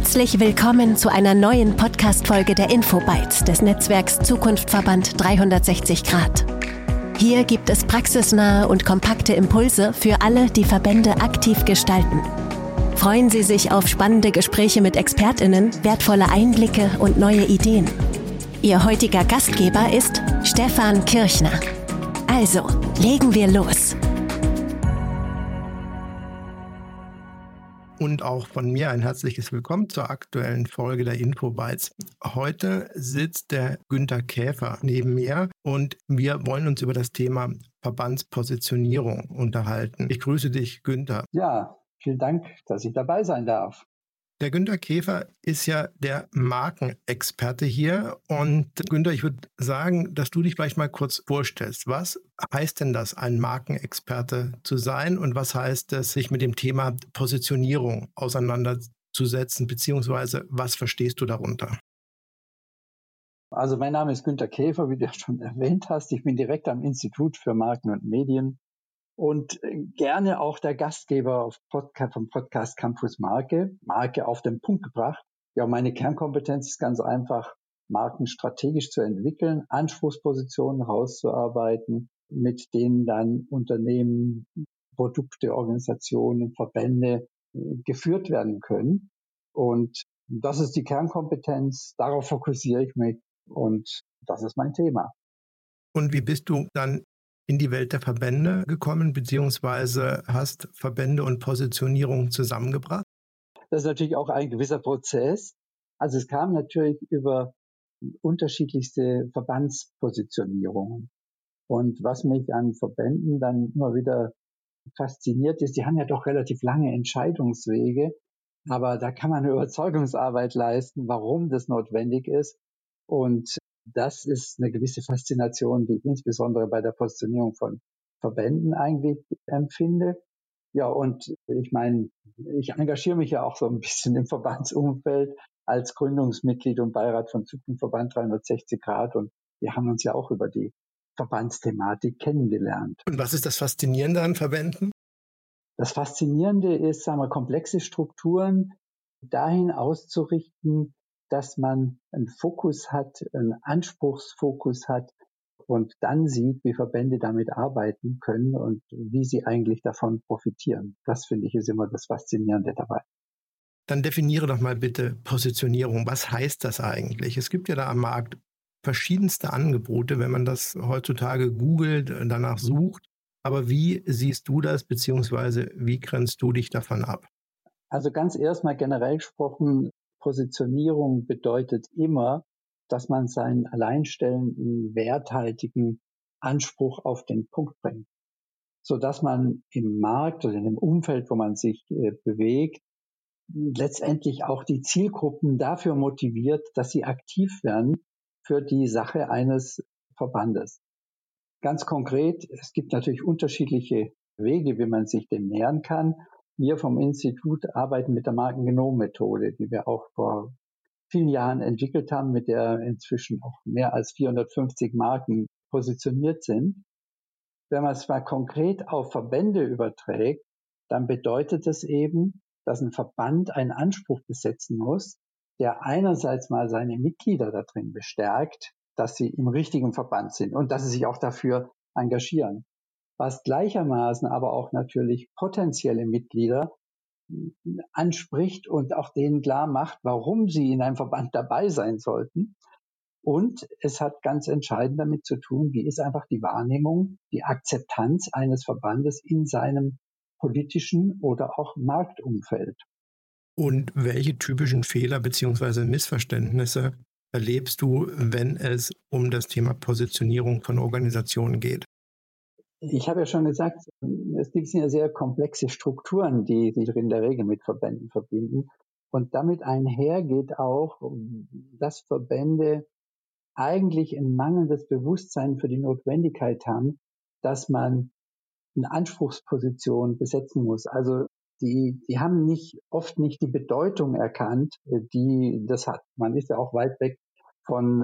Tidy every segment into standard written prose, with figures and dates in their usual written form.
Herzlich willkommen zu einer neuen Podcast-Folge der Infobytes des Netzwerks Zukunftverband 360 Grad. Hier gibt es praxisnahe und kompakte Impulse für alle, die Verbände aktiv gestalten. Freuen Sie sich auf spannende Gespräche mit ExpertInnen, wertvolle Einblicke und neue Ideen. Ihr heutiger Gastgeber ist Stefan Kirchner. Also, legen wir los. Und auch von mir ein herzliches Willkommen zur aktuellen Folge der Infobytes. Heute sitzt der Günther Käfer neben mir und wir wollen uns über das Thema Verbandspositionierung unterhalten. Ich grüße dich, Günther. Ja, vielen Dank, dass ich dabei sein darf. Der Günther Käfer ist ja der Markenexperte hier. Und Günther, ich würde sagen, dass du dich vielleicht mal kurz vorstellst. Was heißt denn das, ein Markenexperte zu sein? Und was heißt es, sich mit dem Thema Positionierung auseinanderzusetzen? Beziehungsweise, was verstehst du darunter? Also mein Name ist Günther Käfer, wie du ja schon erwähnt hast. Ich bin direkt am Institut für Marken und Medien und gerne auch der Gastgeber vom Podcast Campus Marke auf den Punkt gebracht. Ja, meine Kernkompetenz ist ganz einfach, Marken strategisch zu entwickeln, Anspruchspositionen rauszuarbeiten, mit denen dann Unternehmen, Produkte, Organisationen, Verbände geführt werden können. Und das ist die Kernkompetenz, darauf fokussiere ich mich und das ist mein Thema. Und wie bist du dann in die Welt der Verbände gekommen, beziehungsweise hast Verbände und Positionierung zusammengebracht? Das ist natürlich auch ein gewisser Prozess. Also es kam natürlich über unterschiedlichste Verbandspositionierungen. Und was mich an Verbänden dann immer wieder fasziniert ist, die haben ja doch relativ lange Entscheidungswege, aber da kann man eine Überzeugungsarbeit leisten, warum das notwendig ist. Und das ist eine gewisse Faszination, die ich insbesondere bei der Positionierung von Verbänden eigentlich empfinde. Ja, und ich meine, ich engagiere mich ja auch so ein bisschen im Verbandsumfeld als Gründungsmitglied und Beirat von Zukunftsverband 360 Grad. Und wir haben uns ja auch über die Verbandsthematik kennengelernt. Und was ist das Faszinierende an Verbänden? Das Faszinierende ist, sagen wir, komplexe Strukturen dahin auszurichten, dass man einen Fokus hat, einen Anspruchsfokus hat und dann sieht, wie Verbände damit arbeiten können und wie sie eigentlich davon profitieren. Das finde ich ist immer das Faszinierende dabei. Dann definiere doch mal bitte Positionierung. Was heißt das eigentlich? Es gibt ja da am Markt verschiedenste Angebote, wenn man das heutzutage googelt, danach sucht. Aber wie siehst du das, beziehungsweise wie grenzt du dich davon ab? Also ganz erstmal generell gesprochen, Positionierung bedeutet immer, dass man seinen alleinstellenden, werthaltigen Anspruch auf den Punkt bringt, sodass man im Markt oder in dem Umfeld, wo man sich bewegt, letztendlich auch die Zielgruppen dafür motiviert, dass sie aktiv werden für die Sache eines Verbandes. Ganz konkret, es gibt natürlich unterschiedliche Wege, wie man sich dem nähern kann. Wir vom Institut arbeiten mit der Markengenom-Methode, die wir auch vor vielen Jahren entwickelt haben, mit der inzwischen auch mehr als 450 Marken positioniert sind. Wenn man es mal konkret auf Verbände überträgt, dann bedeutet es eben, dass ein Verband einen Anspruch besetzen muss, der einerseits mal seine Mitglieder da drin bestärkt, dass sie im richtigen Verband sind und dass sie sich auch dafür engagieren. Was gleichermaßen aber auch natürlich potenzielle Mitglieder anspricht und auch denen klar macht, warum sie in einem Verband dabei sein sollten. Und es hat ganz entscheidend damit zu tun, wie ist einfach die Wahrnehmung, die Akzeptanz eines Verbandes in seinem politischen oder auch Marktumfeld. Und welche typischen Fehler bzw. Missverständnisse erlebst du, wenn es um das Thema Positionierung von Organisationen geht? Ich habe ja schon gesagt, es gibt ja sehr komplexe Strukturen, die sich in der Regel mit Verbänden verbinden. Und damit einhergeht auch, dass Verbände eigentlich ein mangelndes Bewusstsein für die Notwendigkeit haben, dass man eine Anspruchsposition besetzen muss. Also die haben oft nicht die Bedeutung erkannt, die das hat. Man ist ja auch weit weg von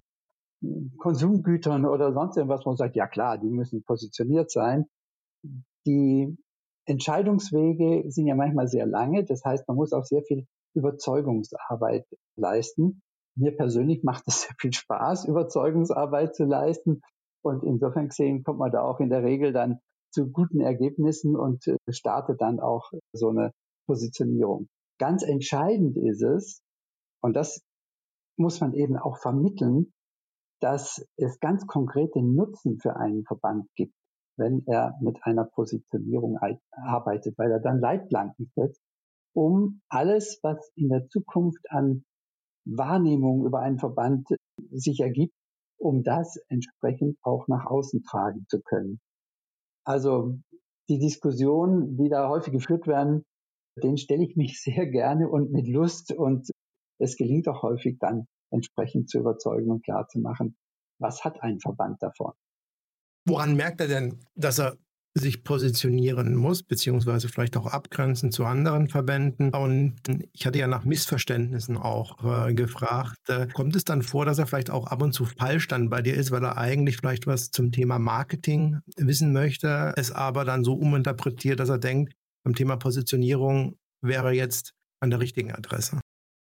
Konsumgütern oder sonst irgendwas, wo man sagt, ja klar, die müssen positioniert sein. Die Entscheidungswege sind ja manchmal sehr lange. Das heißt, man muss auch sehr viel Überzeugungsarbeit leisten. Mir persönlich macht es sehr viel Spaß, Überzeugungsarbeit zu leisten. Und insofern gesehen kommt man da auch in der Regel dann zu guten Ergebnissen und startet dann auch so eine Positionierung. Ganz entscheidend ist es, und das muss man eben auch vermitteln, dass es ganz konkrete Nutzen für einen Verband gibt, wenn er mit einer Positionierung arbeitet, weil er dann Leitplanken setzt, um alles, was in der Zukunft an Wahrnehmung über einen Verband sich ergibt, um das entsprechend auch nach außen tragen zu können. Also die Diskussionen, die da häufig geführt werden, denen stelle ich mich sehr gerne und mit Lust, und es gelingt auch häufig dann entsprechend zu überzeugen und klar zu machen, was hat ein Verband davon. Woran merkt er denn, dass er sich positionieren muss, beziehungsweise vielleicht auch abgrenzen zu anderen Verbänden? Und ich hatte ja nach Missverständnissen auch gefragt. Kommt es dann vor, dass er vielleicht auch ab und zu falsch dann bei dir ist, weil er eigentlich vielleicht was zum Thema Marketing wissen möchte, es aber dann so uminterpretiert, dass er denkt, beim Thema Positionierung wäre jetzt an der richtigen Adresse?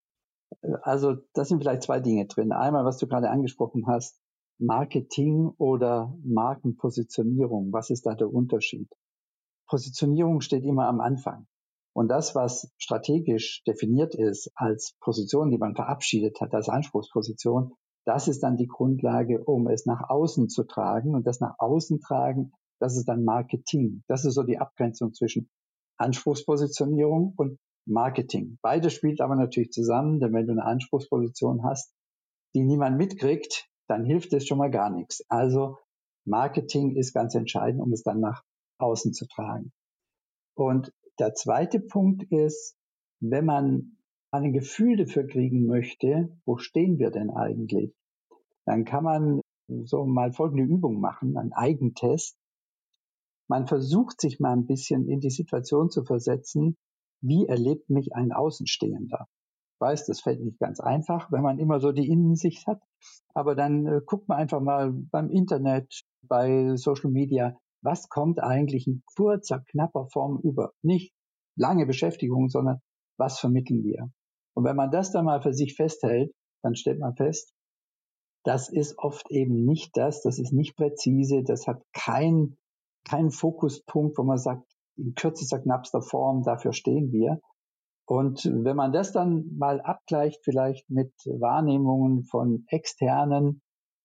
Also da sind vielleicht zwei Dinge drin. Einmal, was du gerade angesprochen hast, Marketing oder Markenpositionierung. Was ist da der Unterschied? Positionierung steht immer am Anfang. Und das, was strategisch definiert ist als Position, die man verabschiedet hat, als Anspruchsposition, das ist dann die Grundlage, um es nach außen zu tragen. Und das nach außen tragen, das ist dann Marketing. Das ist so die Abgrenzung zwischen Anspruchspositionierung und Marketing. Beides spielt aber natürlich zusammen, denn wenn du eine Anspruchsposition hast, die niemand mitkriegt, dann hilft es schon mal gar nichts. Also Marketing ist ganz entscheidend, um es dann nach außen zu tragen. Und der zweite Punkt ist, wenn man ein Gefühl dafür kriegen möchte, wo stehen wir denn eigentlich, dann kann man so mal folgende Übung machen, einen Eigentest. Man versucht sich mal ein bisschen in die Situation zu versetzen, wie erlebt mich ein Außenstehender? Ich weiß, das fällt nicht ganz einfach, wenn man immer so die Innensicht hat, aber dann guckt man einfach mal beim Internet, bei Social Media, was kommt eigentlich in kurzer, knapper Form über? Nicht lange Beschäftigung, sondern was vermitteln wir? Und wenn man das dann mal für sich festhält, dann stellt man fest, das ist oft eben nicht das ist nicht präzise, das hat keinen Fokuspunkt, wo man sagt, in kürzester, knappster Form, dafür stehen wir. Und wenn man das dann mal abgleicht, vielleicht mit Wahrnehmungen von externen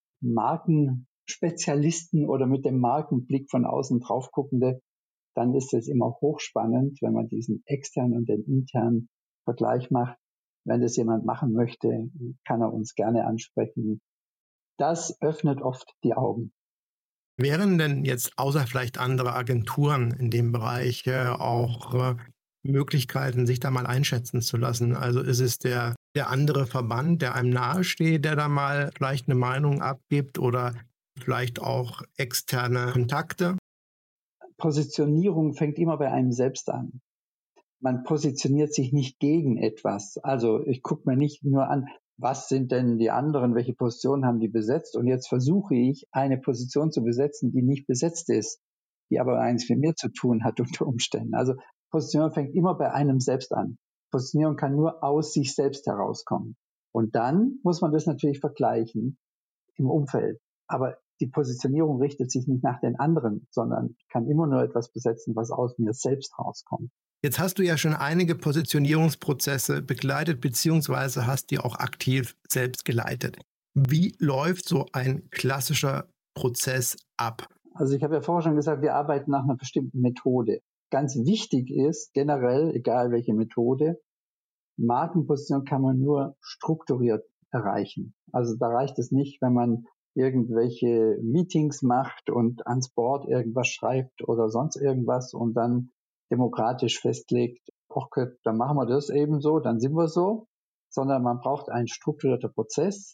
Markenspezialisten oder mit dem Markenblick von außen draufguckende, dann ist es immer hochspannend, wenn man diesen externen und den internen Vergleich macht. Wenn das jemand machen möchte, kann er uns gerne ansprechen. Das öffnet oft die Augen. Wären denn jetzt außer vielleicht andere Agenturen in dem Bereich auch Möglichkeiten, sich da mal einschätzen zu lassen? Also ist es der andere Verband, der einem nahesteht, der da mal vielleicht eine Meinung abgibt oder vielleicht auch externe Kontakte? Positionierung fängt immer bei einem selbst an. Man positioniert sich nicht gegen etwas. Also ich gucke mir nicht nur an, was sind denn die anderen, welche Positionen haben die besetzt, und jetzt versuche ich, eine Position zu besetzen, die nicht besetzt ist, die aber eins mit mir zu tun hat unter Umständen. Also Positionierung fängt immer bei einem selbst an. Positionierung kann nur aus sich selbst herauskommen. Und dann muss man das natürlich vergleichen im Umfeld. Aber die Positionierung richtet sich nicht nach den anderen, sondern kann immer nur etwas besetzen, was aus mir selbst rauskommt. Jetzt hast du ja schon einige Positionierungsprozesse begleitet, beziehungsweise hast die auch aktiv selbst geleitet. Wie läuft so ein klassischer Prozess ab? Also ich habe ja vorher schon gesagt, wir arbeiten nach einer bestimmten Methode. Ganz wichtig ist generell, egal welche Methode, Markenposition kann man nur strukturiert erreichen. Also da reicht es nicht, wenn man irgendwelche Meetings macht und ans Board irgendwas schreibt oder sonst irgendwas und dann demokratisch festlegt, okay, dann machen wir das eben so, dann sind wir so, sondern man braucht einen strukturierten Prozess,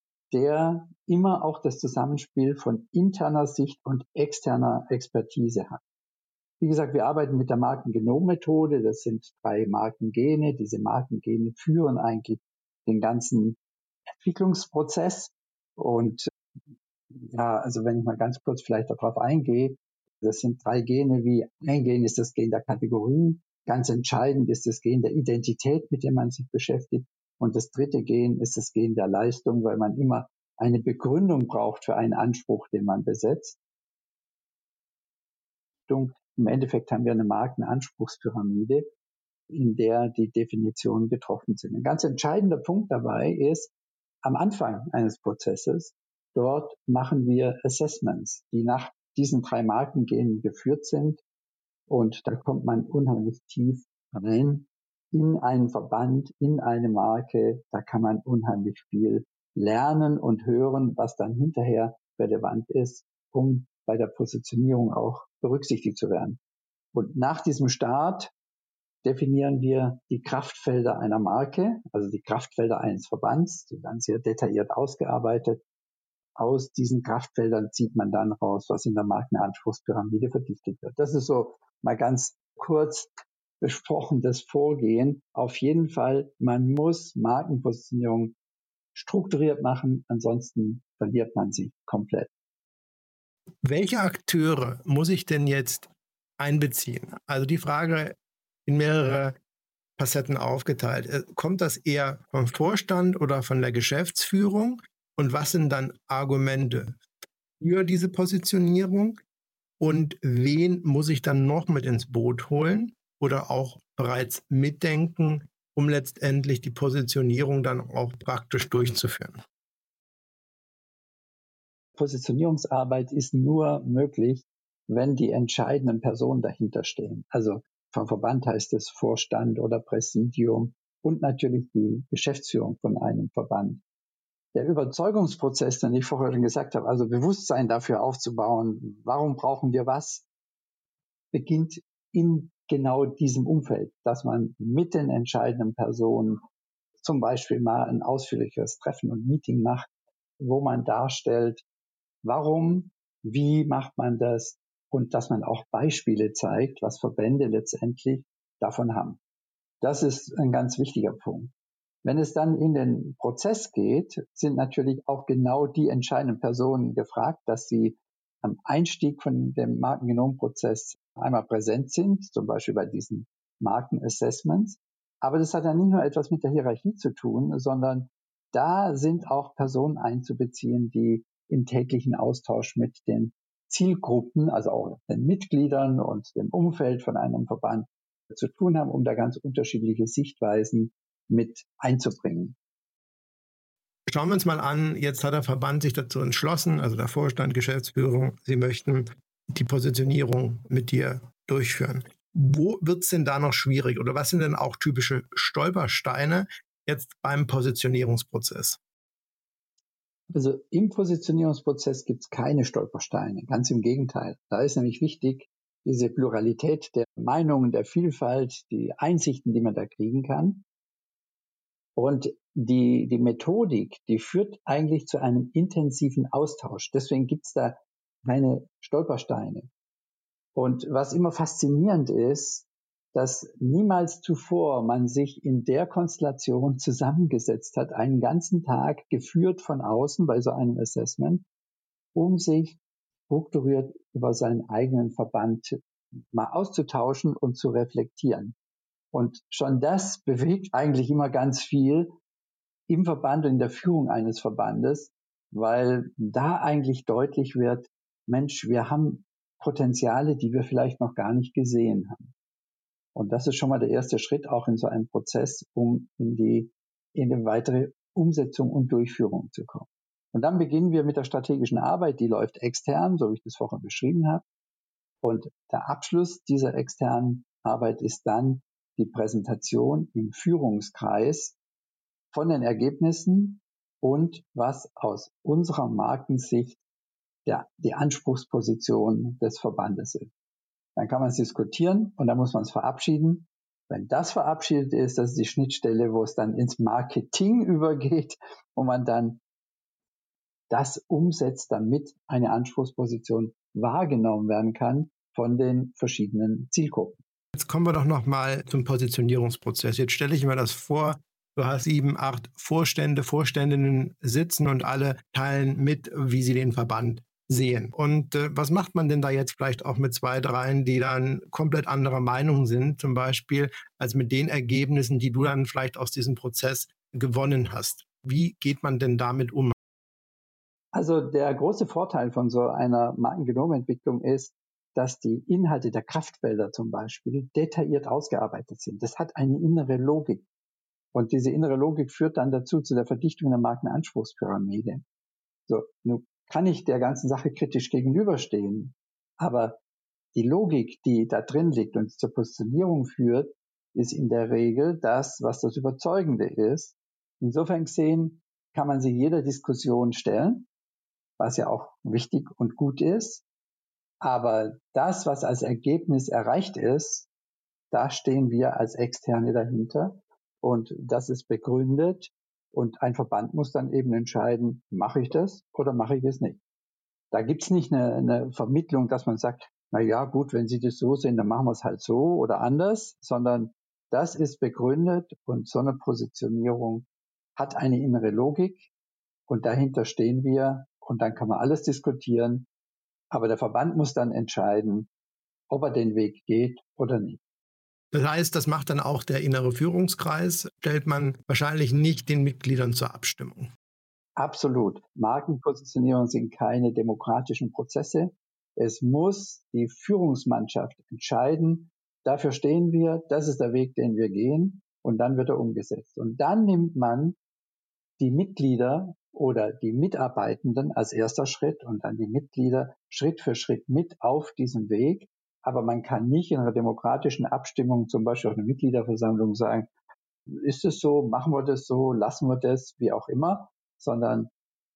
der immer auch das Zusammenspiel von interner Sicht und externer Expertise hat. Wie gesagt, wir arbeiten mit der Markengenom-Methode. Das sind 3 Markengene. Diese Markengene führen eigentlich den ganzen Entwicklungsprozess. Und ja, also wenn ich mal ganz kurz vielleicht darauf eingehe, Das sind 3 Gene, wie ein Gen ist das Gen der Kategorie, ganz entscheidend ist das Gen der Identität, mit dem man sich beschäftigt. Und das 3. Gen ist das Gen der Leistung, weil man immer eine Begründung braucht für einen Anspruch, den man besetzt. Im Endeffekt haben wir eine Markenanspruchspyramide, in der die Definitionen getroffen sind. Ein ganz entscheidender Punkt dabei ist, am Anfang eines Prozesses, dort machen wir Assessments, die nach diesen 3 Markengenen geführt sind. Und da kommt man unheimlich tief rein in einen Verband, in eine Marke. Da kann man unheimlich viel lernen und hören, was dann hinterher relevant ist, um bei der Positionierung auch berücksichtigt zu werden. Und nach diesem Start definieren wir die Kraftfelder einer Marke, also die Kraftfelder eines Verbands, die werden sehr detailliert ausgearbeitet. Aus diesen Kraftfeldern zieht man dann raus, was in der Markenanspruchspyramide verdichtet wird. Das ist so mal ganz kurz besprochen das Vorgehen. Auf jeden Fall, man muss Markenpositionierung strukturiert machen, ansonsten verliert man sie komplett. Welche Akteure muss ich denn jetzt einbeziehen? Also die Frage in mehrere Facetten aufgeteilt. Kommt das eher vom Vorstand oder von der Geschäftsführung? Und was sind dann Argumente für diese Positionierung? Und wen muss ich dann noch mit ins Boot holen oder auch bereits mitdenken, um letztendlich die Positionierung dann auch praktisch durchzuführen? Positionierungsarbeit ist nur möglich, wenn die entscheidenden Personen dahinter stehen. Also vom Verband heißt es Vorstand oder Präsidium und natürlich die Geschäftsführung von einem Verband. Der Überzeugungsprozess, den ich vorher schon gesagt habe, also Bewusstsein dafür aufzubauen, warum brauchen wir was, beginnt in genau diesem Umfeld, dass man mit den entscheidenden Personen zum Beispiel mal ein ausführliches Treffen und Meeting macht, wo man darstellt, warum, wie macht man das und dass man auch Beispiele zeigt, was Verbände letztendlich davon haben. Das ist ein ganz wichtiger Punkt. Wenn es dann in den Prozess geht, sind natürlich auch genau die entscheidenden Personen gefragt, dass sie am Einstieg von dem Markengenomprozess einmal präsent sind, zum Beispiel bei diesen Markenassessments. Aber das hat dann nicht nur etwas mit der Hierarchie zu tun, sondern da sind auch Personen einzubeziehen, die im täglichen Austausch mit den Zielgruppen, also auch den Mitgliedern und dem Umfeld von einem Verband zu tun haben, um da ganz unterschiedliche Sichtweisen mit einzubringen. Schauen wir uns mal an, jetzt hat der Verband sich dazu entschlossen, also der Vorstand, Geschäftsführung, sie möchten die Positionierung mit dir durchführen. Wo wird es denn da noch schwierig oder was sind denn auch typische Stolpersteine jetzt beim Positionierungsprozess? Also im Positionierungsprozess gibt es keine Stolpersteine, ganz im Gegenteil. Da ist nämlich wichtig, diese Pluralität der Meinungen, der Vielfalt, die Einsichten, die man da kriegen kann. Und die Methodik, die führt eigentlich zu einem intensiven Austausch. Deswegen gibt es da keine Stolpersteine. Und was immer faszinierend ist, dass niemals zuvor man sich in der Konstellation zusammengesetzt hat, einen ganzen Tag geführt von außen bei so einem Assessment, um sich strukturiert über seinen eigenen Verband mal auszutauschen und zu reflektieren. Und schon das bewegt eigentlich immer ganz viel im Verband und in der Führung eines Verbandes, weil da eigentlich deutlich wird, Mensch, wir haben Potenziale, die wir vielleicht noch gar nicht gesehen haben. Und das ist schon mal der erste Schritt auch in so einem Prozess, um in die weitere Umsetzung und Durchführung zu kommen. Und dann beginnen wir mit der strategischen Arbeit, die läuft extern, so wie ich das vorhin beschrieben habe. Und der Abschluss dieser externen Arbeit ist dann die Präsentation im Führungskreis von den Ergebnissen und was aus unserer Markensicht die Anspruchsposition des Verbandes ist. Dann kann man es diskutieren und dann muss man es verabschieden. Wenn das verabschiedet ist, das ist die Schnittstelle, wo es dann ins Marketing übergeht, wo man dann das umsetzt, damit eine Anspruchsposition wahrgenommen werden kann von den verschiedenen Zielgruppen. Jetzt kommen wir doch nochmal zum Positionierungsprozess. Jetzt stelle ich mir das vor, du hast 7, 8 Vorstände, Vorständinnen sitzen und alle teilen mit, wie sie den Verband sehen. Und was macht man denn da jetzt vielleicht auch mit zwei, dreien, die dann komplett anderer Meinung sind, zum Beispiel, als mit den Ergebnissen, die du dann vielleicht aus diesem Prozess gewonnen hast? Wie geht man denn damit um? Also der große Vorteil von so einer Markengenomentwicklung ist, dass die Inhalte der Kraftfelder zum Beispiel detailliert ausgearbeitet sind. Das hat eine innere Logik. Und diese innere Logik führt dann dazu zu der Verdichtung der Markenanspruchspyramide. So, nun kann ich der ganzen Sache kritisch gegenüberstehen, aber die Logik, die da drin liegt und zur Positionierung führt, ist in der Regel das, was das Überzeugende ist. Insofern gesehen kann man sich jeder Diskussion stellen, was ja auch wichtig und gut ist. Aber das, was als Ergebnis erreicht ist, da stehen wir als Externe dahinter. Und das ist begründet. Und ein Verband muss dann eben entscheiden, mache ich das oder mache ich es nicht. Da gibt's nicht eine Vermittlung, dass man sagt, na ja, gut, wenn Sie das so sehen, dann machen wir es halt so oder anders, sondern das ist begründet und so eine Positionierung hat eine innere Logik und dahinter stehen wir und dann kann man alles diskutieren, aber der Verband muss dann entscheiden, ob er den Weg geht oder nicht. Das heißt, das macht dann auch der innere Führungskreis, stellt man wahrscheinlich nicht den Mitgliedern zur Abstimmung. Absolut. Markenpositionierung sind keine demokratischen Prozesse. Es muss die Führungsmannschaft entscheiden. Dafür stehen wir. Das ist der Weg, den wir gehen. Und dann wird er umgesetzt. Und dann nimmt man die Mitglieder oder die Mitarbeitenden als erster Schritt und dann die Mitglieder Schritt für Schritt mit auf diesem Weg. Aber man kann nicht in einer demokratischen Abstimmung, zum Beispiel auf einer Mitgliederversammlung sagen, ist es so, machen wir das so, lassen wir das, wie auch immer, sondern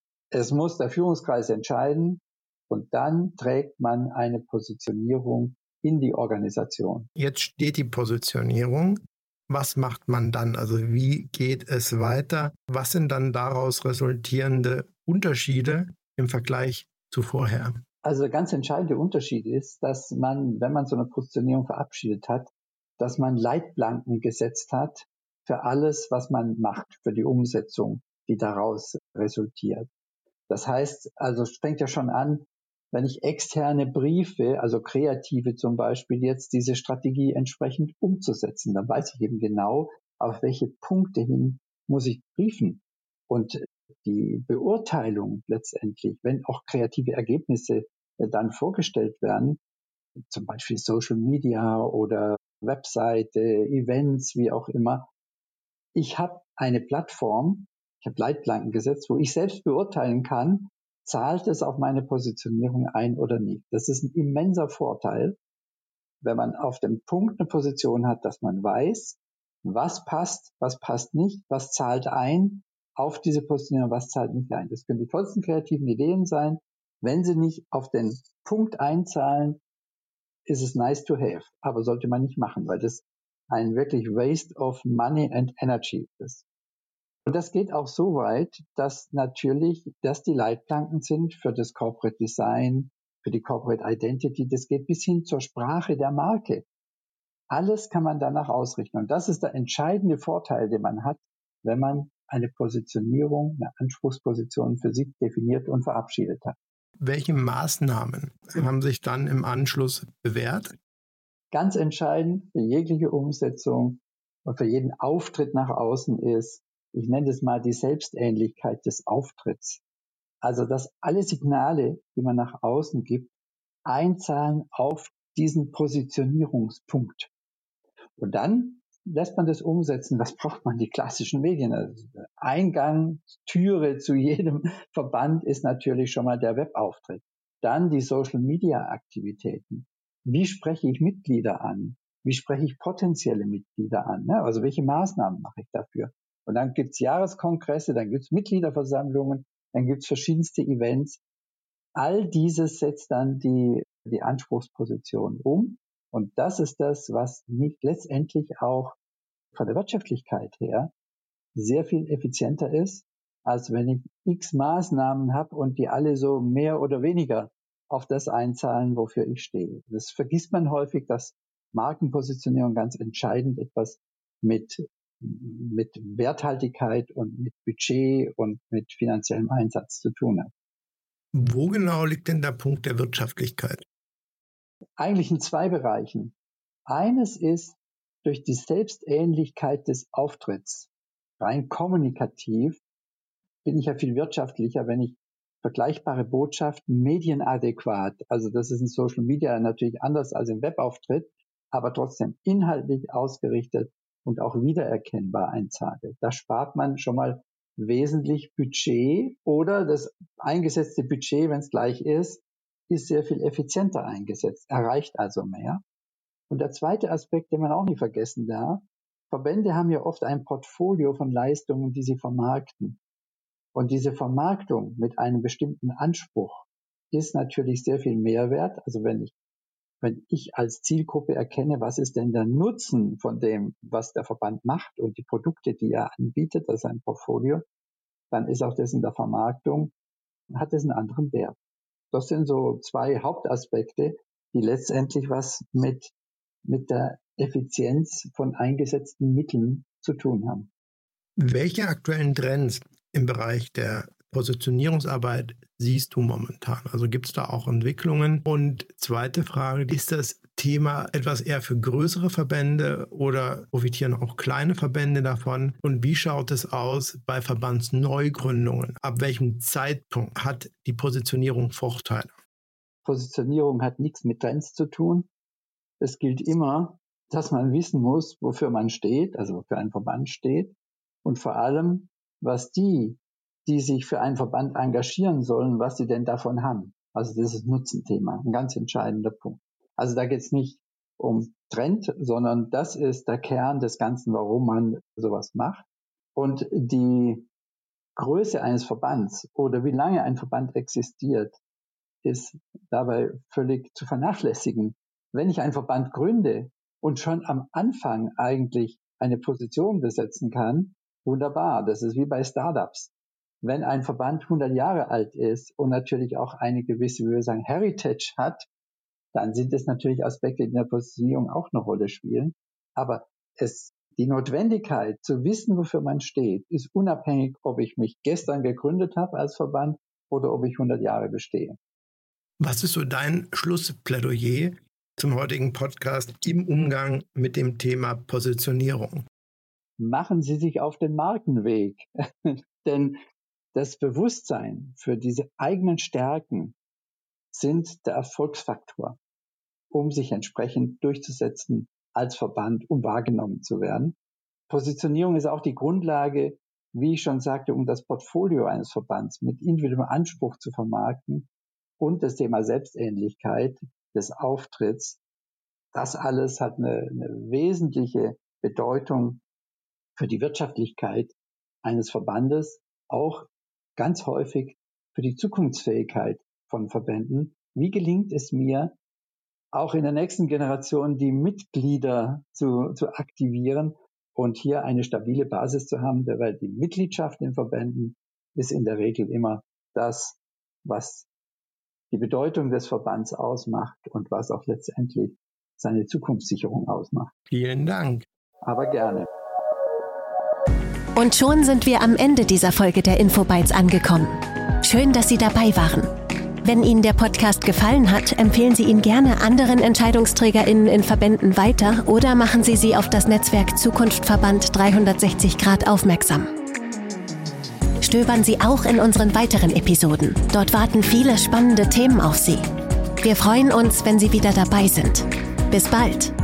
es muss der Führungskreis entscheiden und dann trägt man eine Positionierung in die Organisation. Jetzt steht die Positionierung. Was macht man dann? Also wie geht es weiter? Was sind dann daraus resultierende Unterschiede im Vergleich zu vorher? Also der ganz entscheidende Unterschied ist, dass man, wenn man so eine Positionierung verabschiedet hat, dass man Leitplanken gesetzt hat für alles, was man macht, für die Umsetzung, die daraus resultiert. Das heißt, also es fängt ja schon an, wenn ich externe briefe, also Kreative zum Beispiel, jetzt diese Strategie entsprechend umzusetzen, dann weiß ich eben genau, auf welche Punkte hin muss ich briefen. Und die Beurteilung letztendlich, wenn auch kreative Ergebnisse dann vorgestellt werden, zum Beispiel Social Media oder Webseite, Events, wie auch immer, ich habe eine Plattform, ich habe Leitplanken gesetzt, wo ich selbst beurteilen kann, zahlt es auf meine Positionierung ein oder nicht. Das ist ein immenser Vorteil, wenn man auf dem Punkt eine Position hat, dass man weiß, was passt nicht, was zahlt ein auf diese Positionierung, was zahlt nicht ein. Das können die tollsten kreativen Ideen sein. Wenn sie nicht auf den Punkt einzahlen, ist es nice to have, aber sollte man nicht machen, weil das ein wirklich Waste of Money and Energy ist. Und das geht auch so weit, dass natürlich das die Leitplanken sind für das Corporate Design, für die Corporate Identity. Das geht bis hin zur Sprache der Marke. Alles kann man danach ausrichten. Und das ist der entscheidende Vorteil, den man hat, wenn man eine Positionierung, eine Anspruchsposition für sich definiert und verabschiedet hat. Welche Maßnahmen haben sich dann im Anschluss bewährt? Ganz entscheidend für jegliche Umsetzung und für jeden Auftritt nach außen ist, ich nenne es mal die Selbstähnlichkeit des Auftritts. Also, dass alle Signale, die man nach außen gibt, einzahlen auf diesen Positionierungspunkt. Und dann lässt man das umsetzen. Was braucht man? Die klassischen Medien. Also Eingang, Türe zu jedem Verband ist natürlich schon mal der Webauftritt. Dann die Social-Media-Aktivitäten. Wie spreche ich Mitglieder an? Wie spreche ich potenzielle Mitglieder an? Also welche Maßnahmen mache ich dafür? Und dann gibt's Jahreskongresse, dann gibt's Mitgliederversammlungen, dann gibt's verschiedenste Events. All dieses setzt dann die Anspruchsposition um. Und das ist das, was nicht letztendlich auch von der Wirtschaftlichkeit her sehr viel effizienter ist, als wenn ich x Maßnahmen habe und die alle so mehr oder weniger auf das einzahlen, wofür ich stehe. Das vergisst man häufig, dass Markenpositionierung ganz entscheidend etwas mit Werthaltigkeit und mit Budget und mit finanziellem Einsatz zu tun hat. Wo genau liegt denn der Punkt der Wirtschaftlichkeit? Eigentlich in 2 Bereichen. Eines ist durch die Selbstähnlichkeit des Auftritts. Rein kommunikativ bin ich ja viel wirtschaftlicher, wenn ich vergleichbare Botschaften medienadäquat, also das ist in Social Media natürlich anders als im Webauftritt, aber trotzdem inhaltlich ausgerichtet und auch wiedererkennbar einzahle. Da spart man schon mal wesentlich Budget oder das eingesetzte Budget, wenn es gleich ist sehr viel effizienter eingesetzt, erreicht also mehr. Und der zweite Aspekt, den man auch nicht vergessen darf, Verbände haben ja oft ein Portfolio von Leistungen, die sie vermarkten. Und diese Vermarktung mit einem bestimmten Anspruch ist natürlich sehr viel Mehrwert. Also wenn ich als Zielgruppe erkenne, was ist denn der Nutzen von dem, was der Verband macht und die Produkte, die er anbietet, das ist ein Portfolio, dann ist auch das in der Vermarktung, hat es einen anderen Wert. Das sind so 2 Hauptaspekte, die letztendlich was mit der Effizienz von eingesetzten Mitteln zu tun haben. Welche aktuellen Trends im Bereich der Positionierungsarbeit siehst du momentan? Also gibt es da auch Entwicklungen? Und zweite Frage, ist das Thema etwas eher für größere Verbände oder profitieren auch kleine Verbände davon? Und wie schaut es aus bei Verbandsneugründungen? Ab welchem Zeitpunkt hat die Positionierung Vorteile? Positionierung hat nichts mit Trends zu tun. Es gilt immer, dass man wissen muss, wofür man steht, also wofür ein Verband steht. Und vor allem, was die sich für einen Verband engagieren sollen, was sie denn davon haben. Also das ist Nutzenthema, ein ganz entscheidender Punkt. Also da geht es nicht um Trend, sondern das ist der Kern des Ganzen, warum man sowas macht. Und die Größe eines Verbands oder wie lange ein Verband existiert, ist dabei völlig zu vernachlässigen. Wenn ich einen Verband gründe und schon am Anfang eigentlich eine Position besetzen kann, wunderbar, das ist wie bei Startups. Wenn ein Verband 100 Jahre alt ist und natürlich auch eine gewisse, wie wir sagen, Heritage hat, dann sind es natürlich Aspekte, die in der Positionierung auch eine Rolle spielen. Aber die Notwendigkeit zu wissen, wofür man steht, ist unabhängig, ob ich mich gestern gegründet habe als Verband oder ob ich 100 Jahre bestehe. Was ist so dein Schlussplädoyer zum heutigen Podcast im Umgang mit dem Thema Positionierung? Machen Sie sich auf den Markenweg, denn das Bewusstsein für diese eigenen Stärken sind der Erfolgsfaktor, um sich entsprechend durchzusetzen als Verband, um wahrgenommen zu werden. Positionierung ist auch die Grundlage, wie ich schon sagte, um das Portfolio eines Verbands mit individuellem Anspruch zu vermarkten und das Thema Selbstähnlichkeit des Auftritts. Das alles hat eine wesentliche Bedeutung für die Wirtschaftlichkeit eines Verbandes, auch ganz häufig für die Zukunftsfähigkeit von Verbänden. Wie gelingt es mir, auch in der nächsten Generation die Mitglieder zu aktivieren und hier eine stabile Basis zu haben, weil die Mitgliedschaft in Verbänden ist in der Regel immer das, was die Bedeutung des Verbands ausmacht und was auch letztendlich seine Zukunftssicherung ausmacht. Vielen Dank. Aber gerne. Und schon sind wir am Ende dieser Folge der Infobytes angekommen. Schön, dass Sie dabei waren. Wenn Ihnen der Podcast gefallen hat, empfehlen Sie ihn gerne anderen EntscheidungsträgerInnen in Verbänden weiter oder machen Sie sie auf das Netzwerk Zukunftverband 360 Grad aufmerksam. Stöbern Sie auch in unseren weiteren Episoden. Dort warten viele spannende Themen auf Sie. Wir freuen uns, wenn Sie wieder dabei sind. Bis bald!